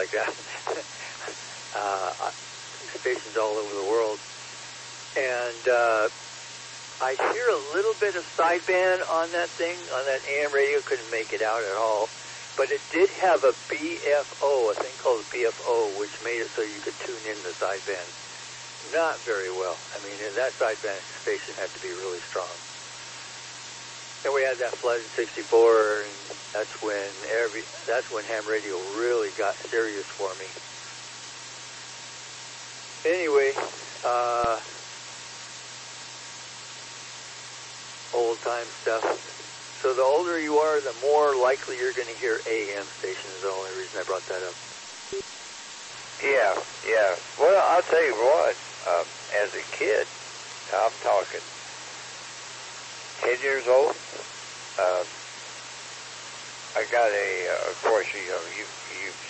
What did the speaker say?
like that. Stations all over the world. And I hear a little bit of sideband on that thing, on that AM radio. Couldn't make it out at all. But it did have a BFO, a thing called BFO, which made it so you could tune in the sideband. Not very well. I mean, that sideband station had to be really strong. And we had that flood in '64, and that's when ham radio really got serious for me. Anyway, old time stuff. So the older you are, the more likely you're going to hear AM stations. Is the only reason I brought that up. Yeah. Well, I'll tell you what. As a kid, I'm talking 10 years old. I got of course, you've